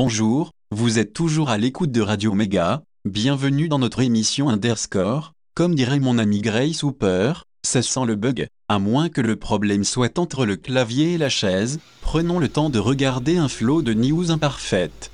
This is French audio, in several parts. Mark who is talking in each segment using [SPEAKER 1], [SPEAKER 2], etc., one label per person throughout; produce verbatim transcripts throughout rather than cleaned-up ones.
[SPEAKER 1] Bonjour, vous êtes toujours à l'écoute de Radio Méga, bienvenue dans notre émission Underscore. Comme dirait mon ami Grace Hooper, ça sent le bug, à moins que le problème soit entre le clavier et la chaise, prenons le temps de regarder un flot de news imparfaites.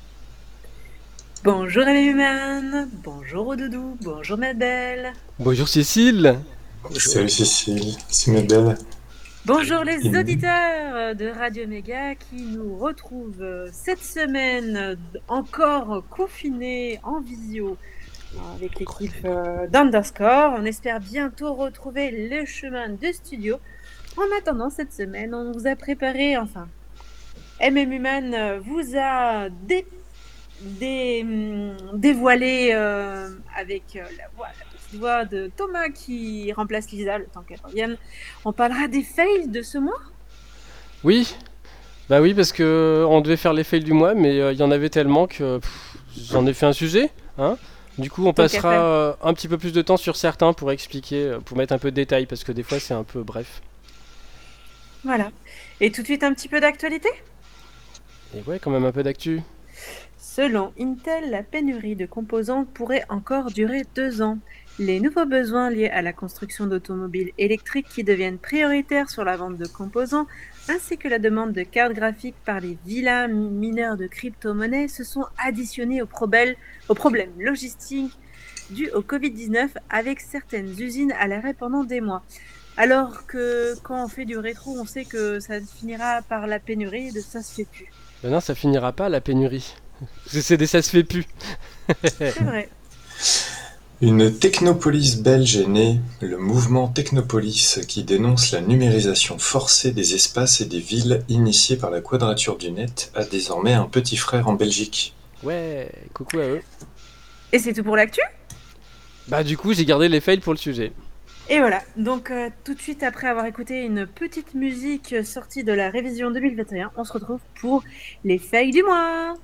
[SPEAKER 2] Bonjour Human, bonjour Oudoudou, bonjour ma belle.
[SPEAKER 3] Bonjour Cécile.
[SPEAKER 4] Salut Cécile, c'est mes belles.
[SPEAKER 2] Bonjour les
[SPEAKER 4] Et-
[SPEAKER 2] auditeurs de Radio Méga qui nous retrouvent cette semaine encore confinés en visio avec l'équipe d'Underscore. On espère bientôt retrouver le chemin de studio. En attendant, cette semaine, on vous a préparé, enfin, M M Human vous a dé- dé- dévoilé euh, avec euh, la voix, la petite voix de Thomas qui remplace Lisa le temps qu'elle revienne. On parlera des fails de ce mois.
[SPEAKER 3] Oui, bah oui, parce que on devait faire les fails du mois, mais il y en avait tellement que pff, j'en ai fait un sujet. Hein. Du coup, on
[SPEAKER 2] Tant qu'à
[SPEAKER 3] passera
[SPEAKER 2] faire.
[SPEAKER 3] euh, un petit peu plus de temps sur certains pour expliquer, euh, pour mettre un peu de détails, parce que des fois c'est un peu bref.
[SPEAKER 2] Voilà. Et tout de suite, un petit peu d'actualité.
[SPEAKER 3] Et ouais, quand même un peu d'actu.
[SPEAKER 2] Selon Intel, la pénurie de composants pourrait encore durer deux ans. Les nouveaux besoins liés à la construction d'automobiles électriques qui deviennent prioritaires sur la vente de composants, ainsi que la demande de cartes graphiques par les vilains mineurs de crypto-monnaies se sont additionnés aux, probel- aux problèmes logistiques dus au covid dix-neuf avec certaines usines à l'arrêt pendant des mois. Alors que quand on fait du rétro, on sait que ça finira par la pénurie, de ça se fait plus.
[SPEAKER 3] Ben non, ça finira pas la pénurie. Parce que c'est des ça se fait plus.
[SPEAKER 2] C'est vrai.
[SPEAKER 4] Une technopolis belge est née, le mouvement Technopolis qui dénonce la numérisation forcée des espaces et des villes initiée par la Quadrature du Net a désormais un petit frère en Belgique.
[SPEAKER 3] Ouais, coucou à eux.
[SPEAKER 2] Et c'est tout pour l'actu.
[SPEAKER 3] Bah du coup, j'ai gardé les fails pour le sujet.
[SPEAKER 2] Et voilà, donc euh, tout de suite après avoir écouté une petite musique sortie de la révision deux mille vingt et un, on se retrouve pour les fails du mois.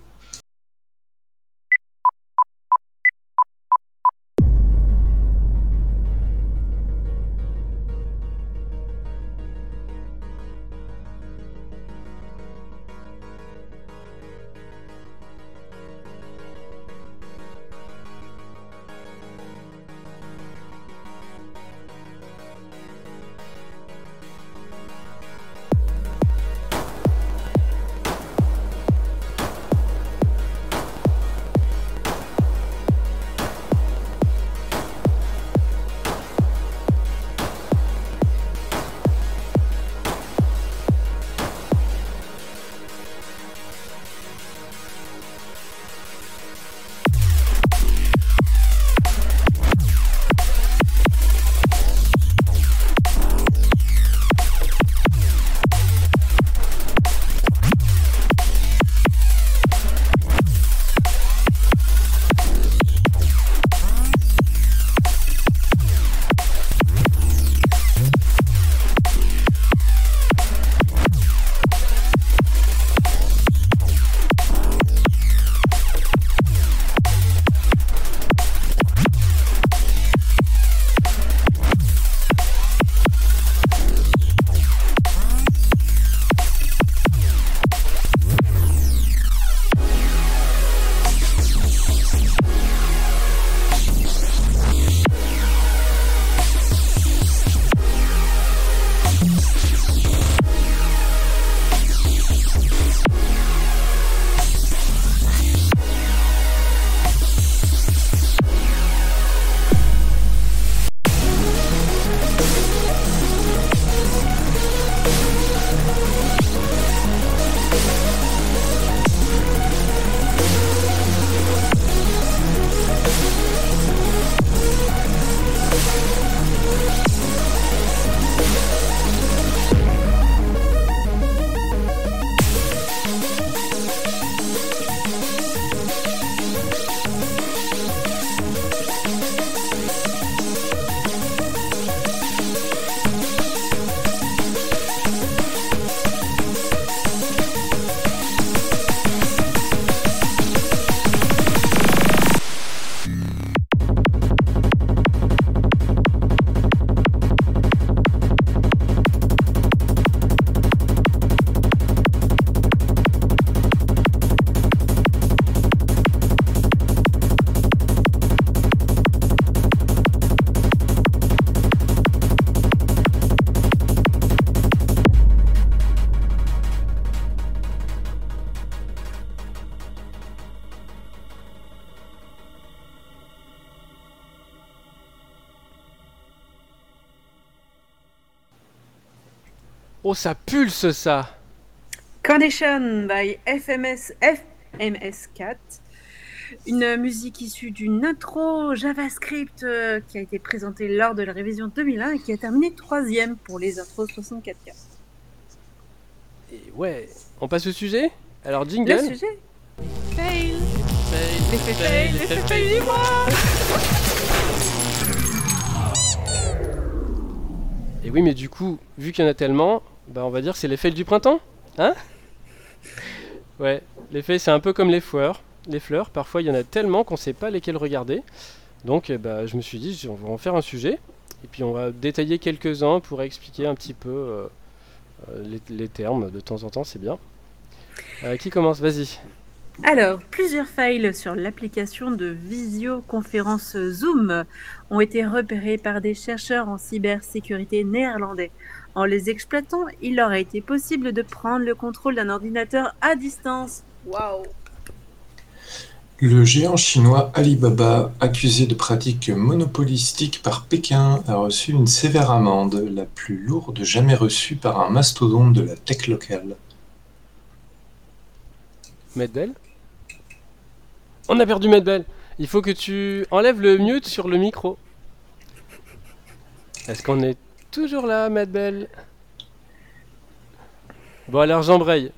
[SPEAKER 3] Oh, ça pulse ça.
[SPEAKER 2] Condition by F M S F M S quatre. Une musique issue d'une intro JavaScript euh, qui a été présentée lors de la révision deux mille un et qui a terminé troisième pour les intros soixante-quatre K.
[SPEAKER 3] Et ouais, on passe au sujet. Alors
[SPEAKER 2] Le
[SPEAKER 3] jingle.
[SPEAKER 2] sujet Fail.
[SPEAKER 3] Fail,
[SPEAKER 2] L'effet fail, l'effet fail du mois.
[SPEAKER 3] Et oui, mais du coup, vu qu'il y en a tellement, bah on va dire que c'est les fails du printemps, hein? Ouais, les fails c'est un peu comme les fleurs. Les fleurs, parfois il y en a tellement qu'on sait pas lesquelles regarder. Donc eh bah, je me suis dit, on va en faire un sujet. Et puis on va détailler quelques-uns pour expliquer un petit peu euh, euh, les, les termes de temps en temps, c'est bien. Euh, qui commence? Vas-y.
[SPEAKER 2] Alors, plusieurs fails sur l'application de visioconférence Zoom ont été repérés par des chercheurs en cybersécurité néerlandais. En les exploitant, il leur a été possible de prendre le contrôle d'un ordinateur à distance. Waouh!
[SPEAKER 4] Le géant chinois Alibaba, accusé de pratiques monopolistiques par Pékin, a reçu une sévère amende, la plus lourde jamais reçue par un mastodonte de la tech locale.
[SPEAKER 3] Medbel. On a perdu Medbel. Il faut que tu enlèves le mute sur le micro. Est-ce qu'on est toujours là, Medbel? Bon alors j'embraye.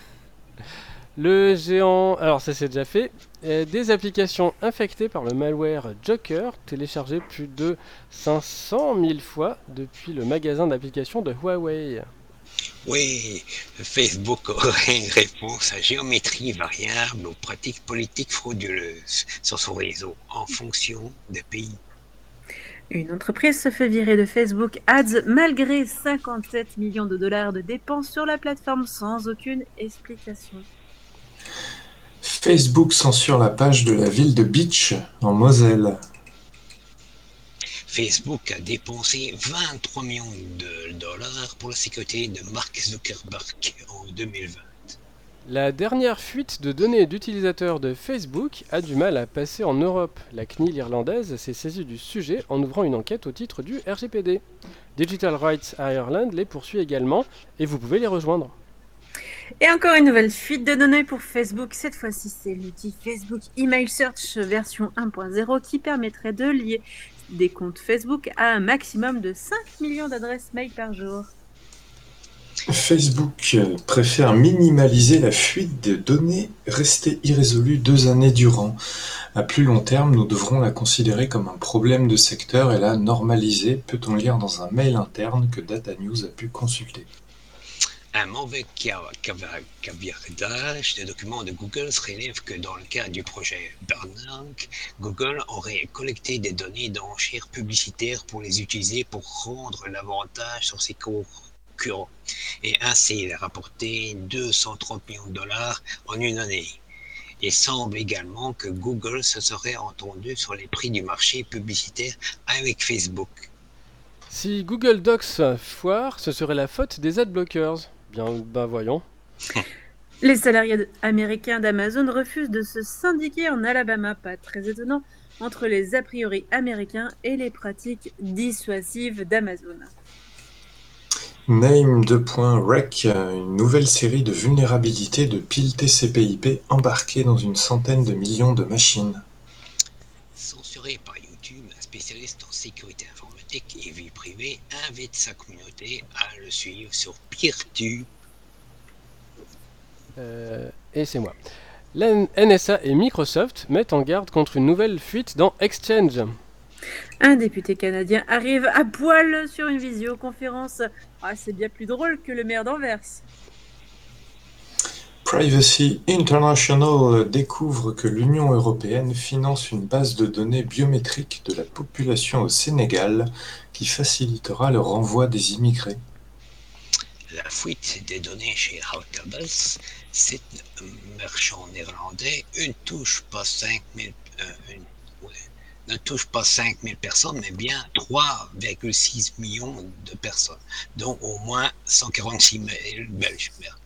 [SPEAKER 3] Le géant... Alors ça c'est déjà fait. Euh, des applications infectées par le malware Joker, téléchargées plus de cinq cent mille fois depuis le magasin d'applications de Huawei.
[SPEAKER 5] Oui, Facebook aurait une réponse à géométrie variable aux pratiques politiques frauduleuses sur son réseau en fonction des pays.
[SPEAKER 2] Une entreprise se fait virer de Facebook Ads malgré cinquante-sept millions de dollars de dépenses sur la plateforme sans aucune explication.
[SPEAKER 4] Facebook censure la page de la ville de Beach, en Moselle.
[SPEAKER 5] Facebook a dépensé vingt-trois millions de dollars pour la sécurité de Mark Zuckerberg en deux mille vingt.
[SPEAKER 3] La dernière fuite de données d'utilisateurs de Facebook a du mal à passer en Europe. La C N I L irlandaise s'est saisie du sujet en ouvrant une enquête au titre du R G P D. Digital Rights Ireland les poursuit également et vous pouvez les rejoindre.
[SPEAKER 2] Et encore une nouvelle fuite de données pour Facebook. Cette fois-ci, c'est l'outil Facebook Email Search version un point zéro qui permettrait de lier des comptes Facebook à un maximum de cinq millions d'adresses mail par jour.
[SPEAKER 4] Facebook préfère minimaliser la fuite de données restées irrésolues deux années durant. À plus long terme, nous devrons la considérer comme un problème de secteur et la normaliser, peut-on lire dans un mail interne que Data News a pu consulter.
[SPEAKER 5] Un mauvais caviardage de documents de Google relève que dans le cas du projet Bernanke, Google aurait collecté des données d'enchères publicitaires pour les utiliser pour rendre l'avantage sur ses concurrents et ainsi rapporter deux cent trente millions de dollars en une année. Il semble également que Google se serait entendu sur les prix du marché publicitaire avec Facebook.
[SPEAKER 3] Si Google Docs foire, ce serait la faute des adblockers. Bien, bah voyons.
[SPEAKER 2] Les salariés américains d'Amazon refusent de se syndiquer en Alabama, pas très étonnant, entre les a priori américains et les pratiques dissuasives d'Amazon.
[SPEAKER 4] Name deux point rec, une nouvelle série de vulnérabilités de piles T C P I P embarquées dans une centaine de millions de machines.
[SPEAKER 5] Censuré par YouTube, un spécialiste en sécurité informatique et vie privée invite sa communauté à le suivre sur PeerTube.
[SPEAKER 3] Euh, et c'est moi. La N S A et Microsoft mettent en garde contre une nouvelle fuite dans Exchange.
[SPEAKER 2] Un député canadien arrive à poil sur une visioconférence. Ah, c'est bien plus drôle que le maire d'Anvers.
[SPEAKER 4] Privacy International découvre que l'Union européenne finance une base de données biométriques de la population au Sénégal qui facilitera le renvoi des immigrés.
[SPEAKER 5] La fuite des données chez Alcabas, site marchand néerlandais, ne touche pas cinq mille euh, une, ouais, ne touche pas cinq mille personnes, mais bien trois virgule six millions de personnes, dont au moins cent quarante-six mille Belges. Merde.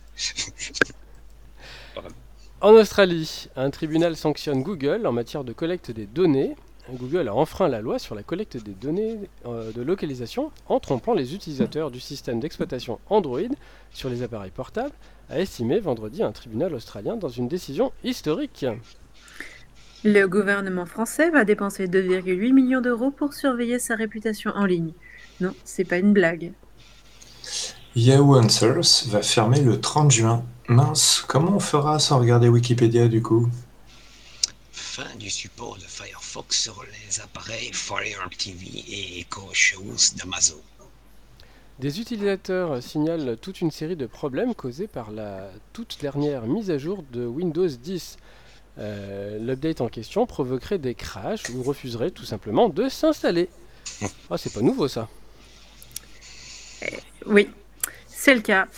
[SPEAKER 3] En Australie, un tribunal sanctionne Google en matière de collecte des données. Google a enfreint la loi sur la collecte des données euh, de localisation en trompant les utilisateurs du système d'exploitation Android sur les appareils portables, a estimé vendredi un tribunal australien dans une décision historique.
[SPEAKER 2] Le gouvernement français va dépenser deux virgule huit millions d'euros pour surveiller sa réputation en ligne. Non, c'est pas une blague.
[SPEAKER 4] Yahoo Answers va fermer le trente juin. Mince, comment on fera sans regarder Wikipédia du coup ?
[SPEAKER 5] Fin du support de Firefox sur les appareils Fire T V et Echo Shows d'Amazon.
[SPEAKER 3] Des utilisateurs signalent toute une série de problèmes causés par la toute dernière mise à jour de Windows dix. Euh, l'update en question provoquerait des crashs ou refuserait tout simplement de s'installer. Ah, c'est pas nouveau ça.
[SPEAKER 2] Oui, c'est le cas.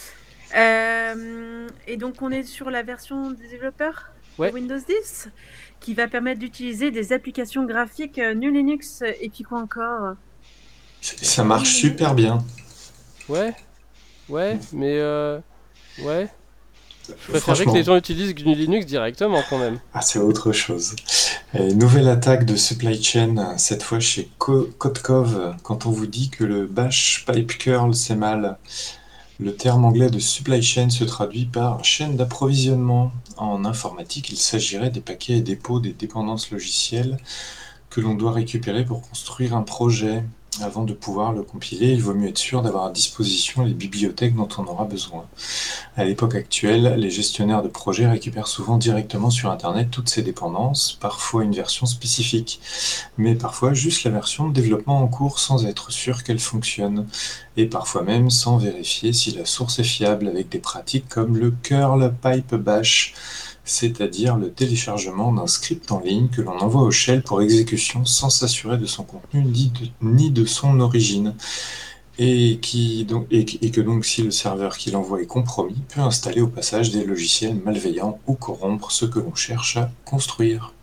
[SPEAKER 2] Euh, et donc on est sur la version du développeur
[SPEAKER 3] Ouais.
[SPEAKER 2] de Windows dix qui va permettre d'utiliser des applications graphiques euh, New Linux et puis quoi encore.
[SPEAKER 4] Ça marche super bien.
[SPEAKER 3] Ouais, ouais, mais euh, ouais. Je préférerais
[SPEAKER 4] Franchement.
[SPEAKER 3] que les gens utilisent G N U Linux directement quand même.
[SPEAKER 4] Ah, c'est autre chose. Et nouvelle attaque de supply chain, cette fois chez Co- Kotkov. Quand on vous dit que le bash pipe curl c'est mal, le terme anglais de supply chain se traduit par chaîne d'approvisionnement. En informatique, il s'agirait des paquets et dépôts des dépendances logicielles que l'on doit récupérer pour construire un projet. Avant de pouvoir le compiler, il vaut mieux être sûr d'avoir à disposition les bibliothèques dont on aura besoin. À l'époque actuelle, les gestionnaires de projets récupèrent souvent directement sur Internet toutes ces dépendances, parfois une version spécifique, mais parfois juste la version de développement en cours sans être sûr qu'elle fonctionne, et parfois même sans vérifier si la source est fiable avec des pratiques comme le curl pipe bash, c'est-à-dire le téléchargement d'un script en ligne que l'on envoie au shell pour exécution sans s'assurer de son contenu ni de, ni de son origine. Et, qui, donc, et, et que donc si le serveur qui l'envoie est compromis, peut installer au passage des logiciels malveillants ou corrompre ce que l'on cherche à construire.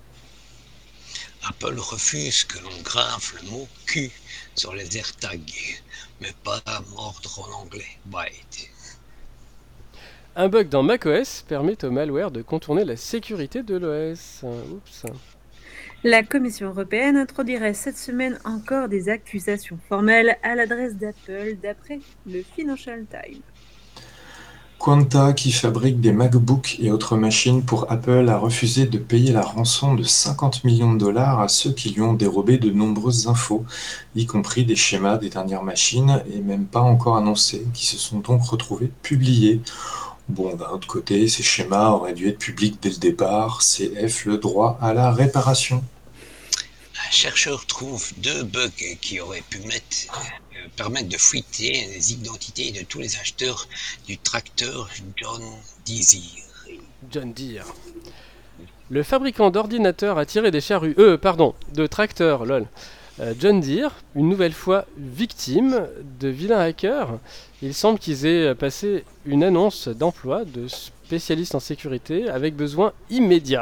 [SPEAKER 5] Apple refuse que l'on grave le mot Q sur les AirTags, mais pas mordre en anglais, bite.
[SPEAKER 3] Un bug dans macOS permet au malware de contourner la sécurité de l'O S. Oups.
[SPEAKER 2] La Commission européenne introduirait cette semaine encore des accusations formelles à l'adresse d'Apple d'après le Financial Times.
[SPEAKER 4] Quanta, qui fabrique des MacBooks et autres machines pour Apple, a refusé de payer la rançon de cinquante millions de dollars à ceux qui lui ont dérobé de nombreuses infos, y compris des schémas des dernières machines, et même pas encore annoncés, qui se sont donc retrouvés publiés. Bon, d'un autre côté, ces schémas auraient dû être publics dès le départ, C F le droit à la réparation.
[SPEAKER 5] Un chercheur trouve deux bugs qui auraient pu mettre, euh, permettre de fuiter les identités de tous les acheteurs du tracteur John Deere.
[SPEAKER 3] John Deere. Le fabricant d'ordinateurs a tiré des charrues, euh, pardon, de tracteurs, lol. Euh, John Deere, une nouvelle fois victime de vilains hackers. Il semble qu'ils aient passé une annonce d'emploi de spécialistes en sécurité avec besoin immédiat.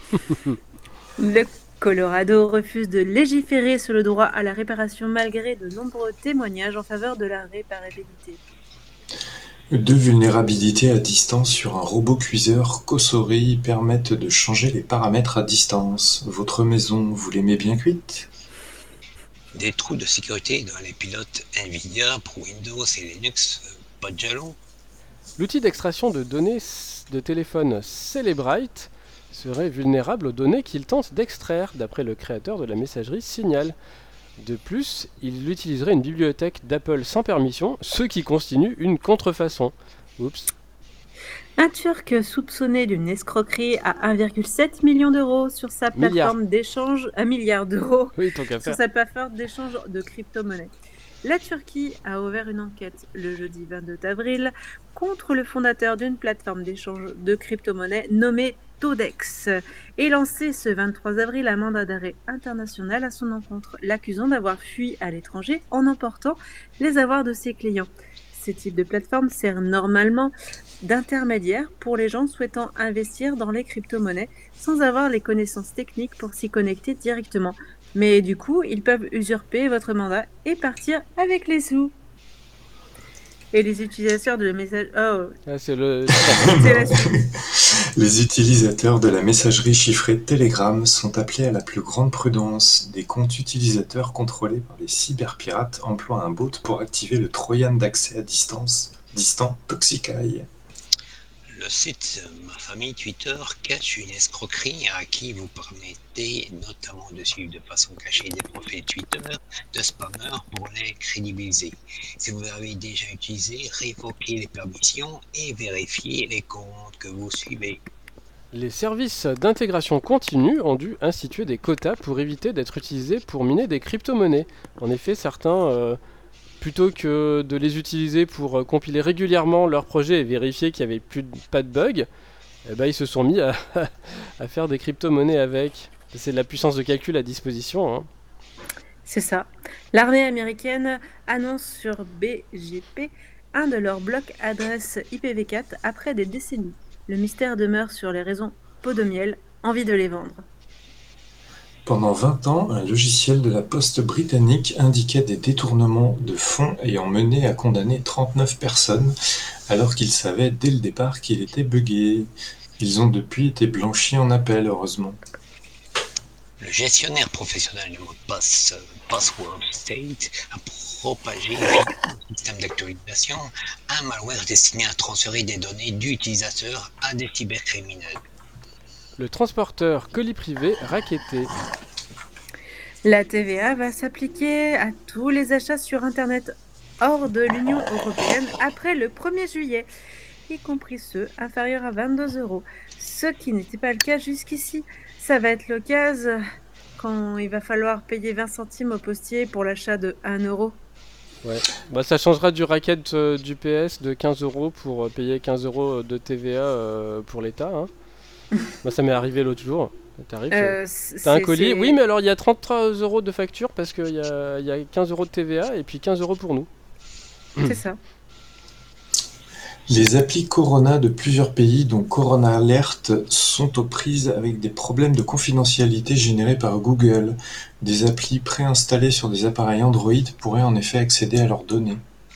[SPEAKER 2] Le Colorado refuse de légiférer sur le droit à la réparation malgré de nombreux témoignages en faveur de la réparabilité.
[SPEAKER 4] Deux vulnérabilités à distance sur un robot cuiseur Cosori permettent de changer les paramètres à distance. Votre maison, vous l'aimez bien cuite ?
[SPEAKER 5] Des trous de sécurité dans les pilotes Nvidia pour Windows et Linux, euh, pas de jalons.
[SPEAKER 3] L'outil d'extraction de données de téléphone Celebrite serait vulnérable aux données qu'il tente d'extraire, d'après le créateur de la messagerie Signal. De plus, il utiliserait une bibliothèque d'Apple sans permission, ce qui constitue une contrefaçon. Oups.
[SPEAKER 2] Un Turc soupçonné d'une escroquerie à un virgule sept million d'euros sur sa plateforme
[SPEAKER 3] Milliard.
[SPEAKER 2] d'échange, un milliard d'euros
[SPEAKER 3] Oui, tant qu'à
[SPEAKER 2] sur
[SPEAKER 3] faire.
[SPEAKER 2] sa plateforme d'échange de crypto-monnaies. La Turquie a ouvert une enquête le jeudi vingt-deux avril contre le fondateur d'une plateforme d'échange de crypto-monnaies nommée Todex et lancé ce vingt-trois avril un mandat d'arrêt international à son encontre, l'accusant d'avoir fui à l'étranger en emportant les avoirs de ses clients. Ce type de plateforme sert normalement d'intermédiaire pour les gens souhaitant investir dans les crypto-monnaies sans avoir les connaissances techniques pour s'y connecter directement. Mais du coup, ils peuvent usurper votre mandat et partir avec les sous. Et les utilisateurs de messages... Oh,
[SPEAKER 3] Ah, c'est le...
[SPEAKER 2] c'est la suite.
[SPEAKER 4] Les utilisateurs de la messagerie chiffrée Telegram sont appelés à la plus grande prudence. Des comptes utilisateurs contrôlés par les cyberpirates emploient un bot pour activer le trojan d'accès à distance, distant Toxicaille.
[SPEAKER 5] Le site Ma Famille Twitter cache une escroquerie à qui vous permettez notamment de suivre de façon cachée des profils Twitter de spammers pour les crédibiliser. Si vous avez déjà utilisé, révoquez les permissions et vérifiez les comptes que vous suivez.
[SPEAKER 3] Les services d'intégration continue ont dû instituer des quotas pour éviter d'être utilisés pour miner des crypto-monnaies. En effet, certains, euh, plutôt que de les utiliser pour euh, compiler régulièrement leurs projets et vérifier qu'il n'y avait plus de, pas de bugs, eh ben, ils se sont mis à, à faire des crypto-monnaies avec. C'est de la puissance de calcul à disposition. Hein.
[SPEAKER 2] C'est ça. L'armée américaine annonce sur B G P un de leurs blocs adresse I P v quatre après des décennies. Le mystère demeure sur les raisons pot de miel, envie de les vendre.
[SPEAKER 4] Pendant vingt ans, un logiciel de la poste britannique indiquait des détournements de fonds ayant mené à condamner trente-neuf personnes, alors qu'ils savaient dès le départ qu'il était buggé. Ils ont depuis été blanchis en appel, heureusement.
[SPEAKER 5] Le gestionnaire professionnel du mot de passe euh, Password State a propagé via un système d'actualisation un malware destiné à transférer des données d'utilisateurs à des cybercriminels.
[SPEAKER 3] Le transporteur colis privé racketté.
[SPEAKER 2] La T V A va s'appliquer à tous les achats sur Internet hors de l'Union européenne après le premier juillet, y compris ceux inférieurs à vingt-deux euros, ce qui n'était pas le cas jusqu'ici. Ça va être l'occasion quand il va falloir payer vingt centimes au postier pour l'achat de un euro.
[SPEAKER 3] Ouais. Bah, ça changera du racket euh, du P S de quinze euros pour euh, payer quinze euros de T V A euh, pour l'État. Hein. Moi, ça m'est arrivé l'autre jour. T'arrives,
[SPEAKER 2] Euh,
[SPEAKER 3] t'as un
[SPEAKER 2] c'est-
[SPEAKER 3] colis.
[SPEAKER 2] c'est-
[SPEAKER 3] Oui, mais alors il y a trente-trois euros de facture parce qu'il y a, il y a quinze euros de T V A et puis quinze euros pour nous.
[SPEAKER 2] C'est ça.
[SPEAKER 4] Les applis Corona de plusieurs pays, dont Corona Alert, sont aux prises avec des problèmes de confidentialité générés par Google. Des applis préinstallées sur des appareils Android pourraient en effet accéder à leurs données.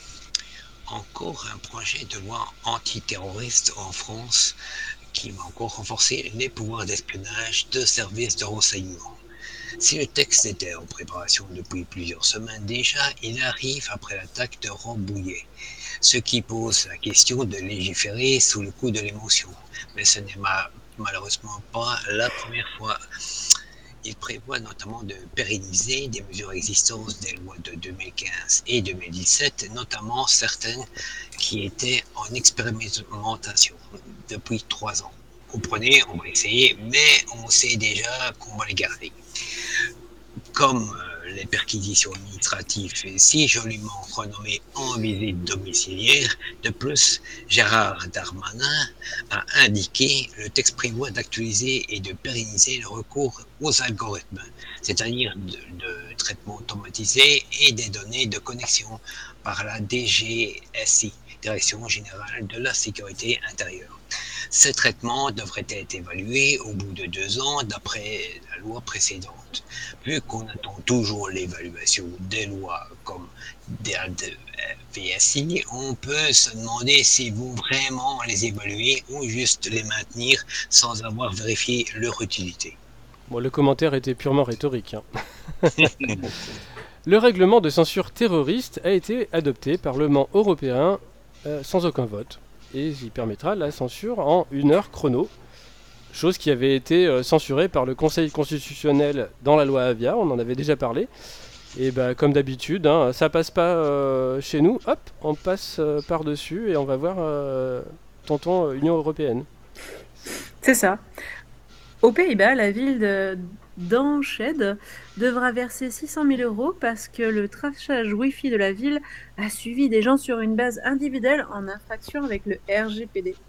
[SPEAKER 5] Encore un projet de loi antiterroriste en France qui va encore renforcer les pouvoirs d'espionnage de services de renseignement. Si le texte était en préparation depuis plusieurs semaines déjà, il arrive après l'attaque de Rambouillet, ce qui pose la question de légiférer sous le coup de l'émotion. Mais ce n'est ma- malheureusement pas la première fois. Il prévoit notamment de pérenniser des mesures existantes des lois de deux mille quinze et deux mille dix-sept, notamment certaines qui étaient en expérimentation depuis trois ans. Comprenez, on va essayer, mais on sait déjà qu'on va les garder. Comme euh, les perquisitions administratives si joliment renommées en visite domiciliaire, de plus, Gérard Darmanin a indiqué le texte prévoit d'actualiser et de pérenniser le recours aux algorithmes, c'est-à-dire de, de traitement automatisé et des données de connexion par la D G S I, Direction Générale de la Sécurité Intérieure. Ces traitements devraient être évalués au bout de deux ans d'après la loi précédente. Vu qu'on attend toujours l'évaluation des lois comme des V S I, on peut se demander s'ils vont vraiment les évaluer ou juste les maintenir sans avoir vérifié leur utilité.
[SPEAKER 3] Bon, le commentaire était purement rhétorique. Hein. Le règlement de censure terroriste a été adopté par le Parlement européen euh, sans aucun vote. Et il permettra la censure en une heure chrono. Chose qui avait été euh, censurée par le Conseil constitutionnel dans la loi Avia, on en avait déjà parlé. Et bah, comme d'habitude, hein, ça passe pas euh, chez nous, hop, on passe euh, par-dessus et on va voir euh, tonton euh, Union Européenne.
[SPEAKER 2] C'est ça. Aux Pays-Bas, la ville de d'Enschede devra verser six cent mille euros parce que le traçage Wi-Fi de la ville a suivi des gens sur une base individuelle en infraction avec le R G P D.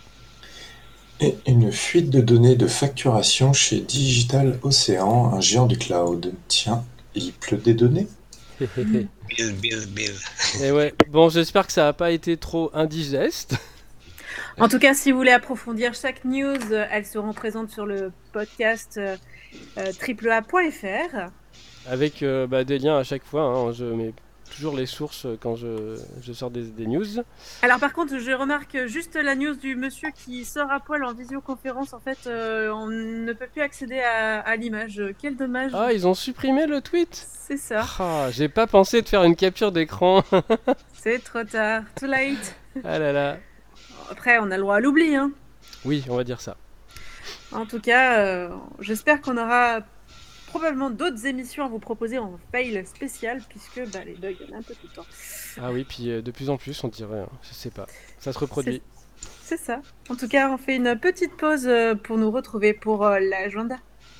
[SPEAKER 4] Et une fuite de données de facturation chez Digital Ocean, un géant du cloud. Tiens, il pleut des données ?
[SPEAKER 5] Bill, Bill, Bill.
[SPEAKER 3] Et ouais, bon, j'espère que ça n'a pas été trop indigeste.
[SPEAKER 2] En tout cas, si vous voulez approfondir chaque news, euh, elles seront présentes sur le podcast euh, euh, triple A point F R.
[SPEAKER 3] Avec euh, bah, des liens à chaque fois, hein, je mets toujours les sources quand je, je sors des, des news.
[SPEAKER 2] Alors par contre, je remarque juste la news du monsieur qui sort à poil en visioconférence. En fait, euh, on ne peut plus accéder à, à l'image. Quel dommage.
[SPEAKER 3] Ah, ils ont supprimé le tweet.
[SPEAKER 2] C'est ça.
[SPEAKER 3] Ah, j'ai pas pensé de faire une capture d'écran.
[SPEAKER 2] C'est trop tard. Too late.
[SPEAKER 3] Ah là là.
[SPEAKER 2] Après, on a le droit à l'oubli, hein.
[SPEAKER 3] Oui, on va dire ça.
[SPEAKER 2] En tout cas, euh, j'espère qu'on aura probablement d'autres émissions à vous proposer en fail spécial, puisque bah, les bugs, il y en a un peu tout le temps.
[SPEAKER 3] Ah oui, puis euh, de plus en plus, on dirait, hein, je sais pas. Ça se reproduit.
[SPEAKER 2] C'est ça. En tout cas, on fait une petite pause euh, pour nous retrouver pour euh, l'agenda.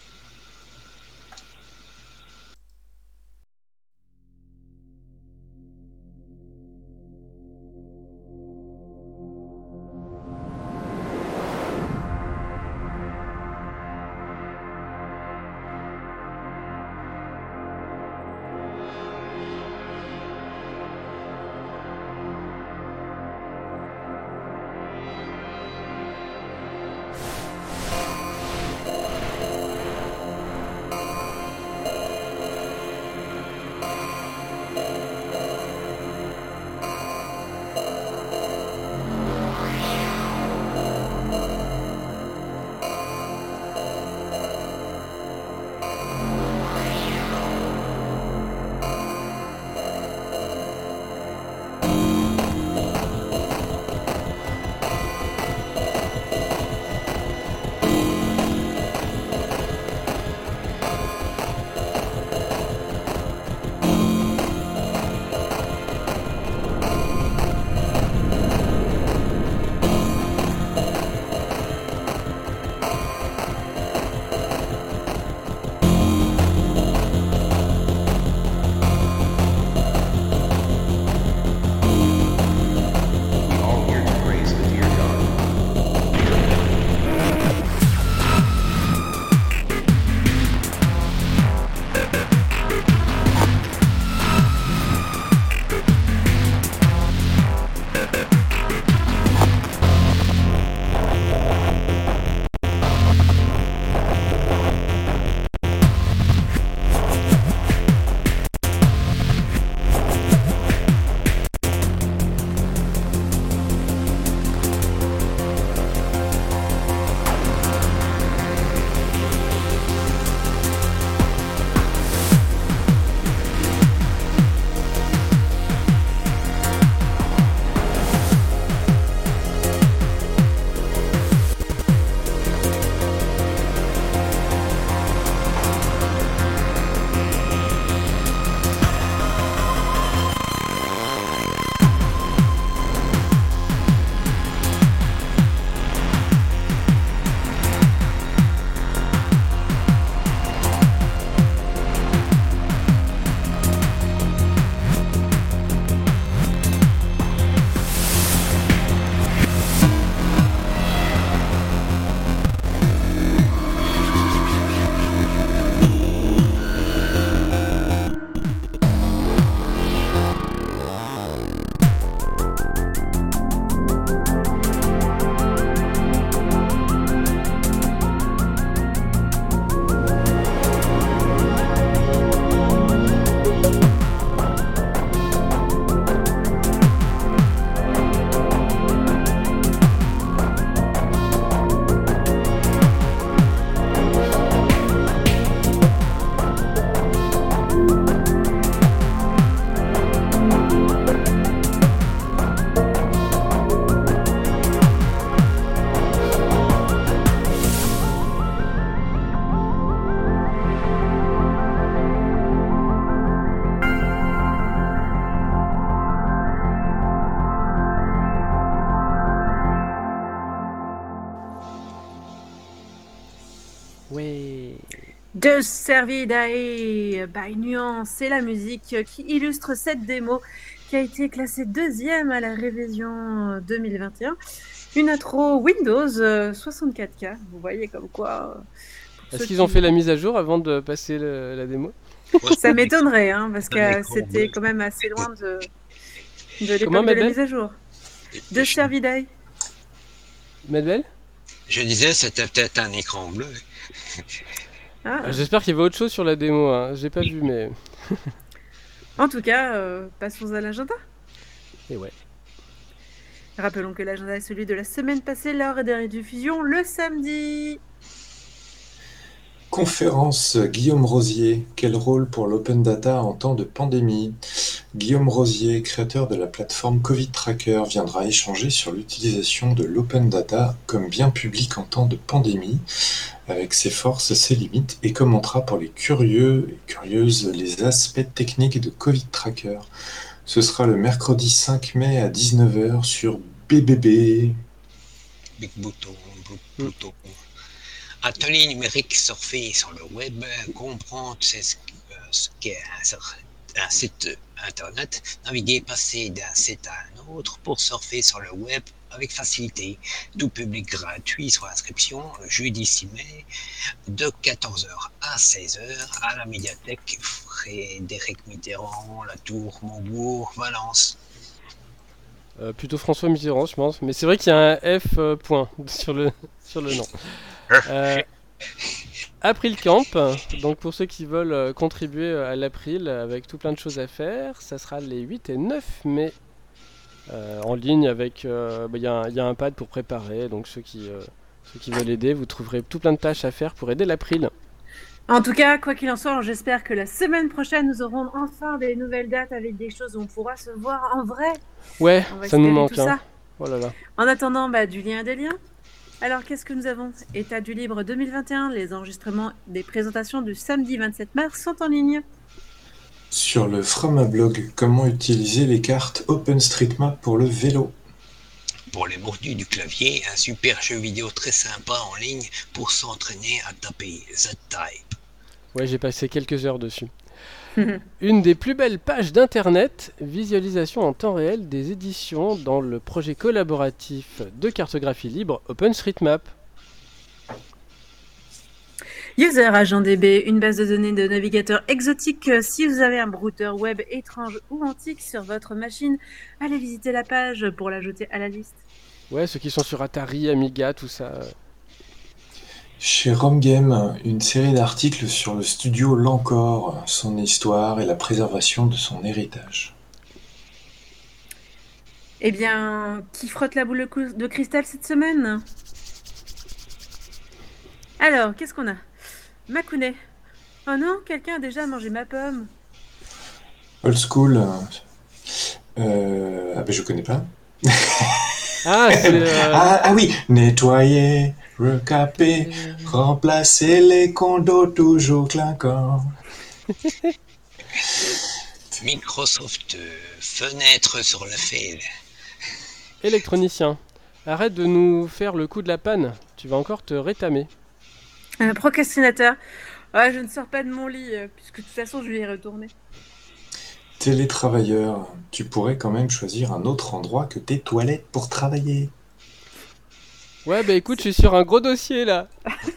[SPEAKER 3] Ouais.
[SPEAKER 2] De Servidae by Nuance, c'est la musique qui illustre cette démo qui a été classée deuxième à la révision deux mille vingt et un. Une intro Windows soixante-quatre K, vous voyez comme quoi...
[SPEAKER 3] Est-ce qu'ils ont fait la mise à jour avant de passer le, la démo?
[SPEAKER 2] Ça m'étonnerait, hein, parce que c'était quand même assez loin de, de l'époque de la mise à jour. De Servidae.
[SPEAKER 3] Medbel?
[SPEAKER 5] Je disais, c'était peut-être un écran bleu.
[SPEAKER 2] Ah.
[SPEAKER 3] J'espère qu'il y avait autre chose sur la démo, hein. J'ai pas vu, mais...
[SPEAKER 2] En tout cas, euh, passons à l'agenda.
[SPEAKER 3] Et ouais.
[SPEAKER 2] Rappelons que l'agenda est celui de la semaine passée, l'heure des rediffusions le samedi.
[SPEAKER 4] Conférence Guillaume Rosier, quel rôle pour l'open data en temps de pandémie? Guillaume Rosier, créateur de la plateforme Covid Tracker, viendra échanger sur l'utilisation de l'open data comme bien public en temps de pandémie, avec ses forces, ses limites, et commentera pour les curieux et curieuses les aspects techniques de Covid Tracker. Ce sera le mercredi cinq mai à dix-neuf heures sur B B B.
[SPEAKER 5] Big Bouton, Bouton. Atelier numérique, surfer sur le web, comprendre ce qu'est un site internet, naviguer, passer d'un site à un autre pour surfer sur le web avec facilité. Tout public gratuit sur inscription, le jeudi six mai, de quatorze heures à seize heures, à la médiathèque Frédéric Mitterrand, La Tour, Montbourg, Valence.
[SPEAKER 3] Euh, plutôt François Mitterrand, je pense. Mais c'est vrai qu'il y a un F euh, point sur le, sur le nom. Euh, April Camp, donc pour ceux qui veulent euh, contribuer à l'April avec tout plein de choses à faire, ça sera les huit et neuf mai euh, en ligne avec. Il euh, bah, y, y a un pad pour préparer, donc ceux qui, euh, ceux qui veulent aider, vous trouverez tout plein de tâches à faire pour aider l'April.
[SPEAKER 2] En tout cas, quoi qu'il en soit, j'espère que la semaine prochaine, nous aurons enfin des nouvelles dates avec des choses où on pourra se voir en vrai.
[SPEAKER 3] Ouais, ça nous manque. Hein.
[SPEAKER 2] Ça.
[SPEAKER 3] Oh là là.
[SPEAKER 2] En attendant, bah, du lien des liens. Alors, qu'est-ce que nous avons? État du Libre deux mille vingt et un, les enregistrements des présentations du samedi vingt-sept mars sont en ligne.
[SPEAKER 4] Sur le Framablog, comment utiliser les cartes OpenStreetMap pour le vélo?
[SPEAKER 5] Pour les mordus du clavier, un super jeu vidéo très sympa en ligne pour s'entraîner à taper Z-Type.
[SPEAKER 3] Ouais, j'ai passé quelques heures dessus. Une des plus belles pages d'internet, visualisation en temps réel des éditions dans le projet collaboratif de cartographie libre OpenStreetMap.
[SPEAKER 2] User AgentDB, une base de données de navigateurs exotiques. Si vous avez un brouteur web étrange ou antique sur votre machine, allez visiter la page pour l'ajouter à la liste.
[SPEAKER 3] Ouais, ceux qui sont sur Atari, Amiga, tout ça.
[SPEAKER 4] Chez RomGame, une série d'articles sur le studio L'Encore, son histoire et la préservation de son héritage.
[SPEAKER 2] Eh bien, qui frotte la boule de cristal cette semaine? Alors, qu'est-ce qu'on a? Makounet. Oh non, quelqu'un a déjà mangé ma pomme.
[SPEAKER 4] Old School. Euh... Ah ben je connais pas.
[SPEAKER 3] Ah, c'est, euh...
[SPEAKER 4] ah, ah oui, nettoyer, recaper, remplacer les condos toujours clinquants.
[SPEAKER 5] Microsoft, euh, fenêtre sur le fil.
[SPEAKER 3] Électronicien, arrête de nous faire le coup de la panne, tu vas encore te rétamer.
[SPEAKER 2] Un procrastinateur. Ah, je ne sors pas de mon lit, euh, puisque de toute façon je vais y retourner.
[SPEAKER 4] Télétravailleur, tu pourrais quand même choisir un autre endroit que tes toilettes pour travailler.
[SPEAKER 3] Ouais, bah écoute, je suis sur un gros dossier là.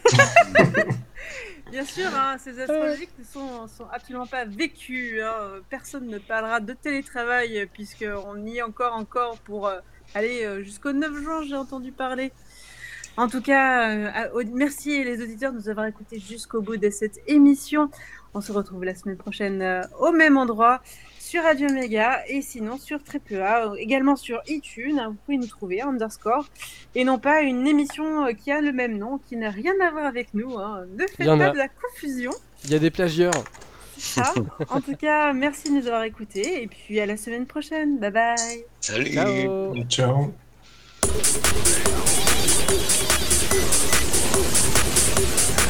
[SPEAKER 2] Bien sûr, hein, ces astrologiques ne sont, sont absolument pas vécus. Hein. Personne ne parlera de télétravail, puisqu'on y est encore, encore pour euh, aller euh, jusqu'au neuf juin, j'ai entendu parler. En tout cas, euh, merci les auditeurs de nous avoir écoutés jusqu'au bout de cette émission. On se retrouve la semaine prochaine euh, au même endroit sur Radio Méga et sinon sur Triple A, également sur iTunes. Vous pouvez nous trouver underscore et non pas une émission euh, qui a le même nom, qui n'a rien à voir avec nous. Hein. Ne faites pas a... de la confusion.
[SPEAKER 3] Il y a des plagieurs.
[SPEAKER 2] Ça. En tout cas, merci de nous avoir écoutés et puis à la semaine prochaine. Bye bye.
[SPEAKER 5] Salut.
[SPEAKER 3] Ciao.
[SPEAKER 4] Ciao.
[SPEAKER 6] We'll be right back.